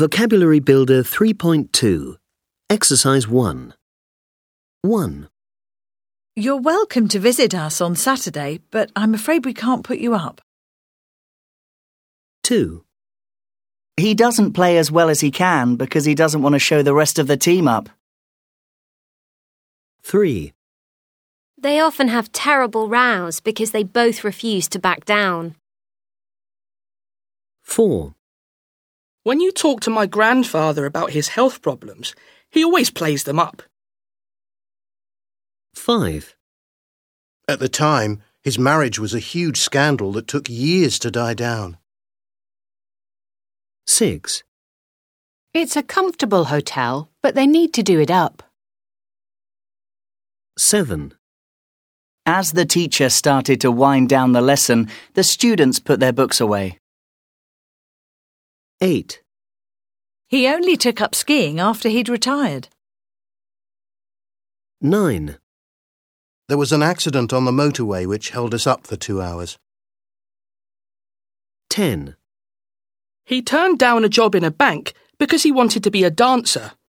Vocabulary Builder 3.2. Exercise 1. 1, You're welcome to visit us on Saturday, but I'm afraid we can't put you up. 2, He doesn't play as well as he can because he doesn't want to show the rest of the team up. 3, They often have terrible rows because they both refuse to back down. 4, When you talk to my grandfather about his health problems, he always plays them up. 5, At the time, his marriage was a huge scandal that took years to die down. 6, It's a comfortable hotel, but they need to do it up. 7, As the teacher started to wind down the lesson, the students put their books away. 8, He only took up skiing after he'd retired. 9, There was an accident on the motorway which held us up for 2 hours. 10, He turned down a job in a bank because he wanted to be a dancer.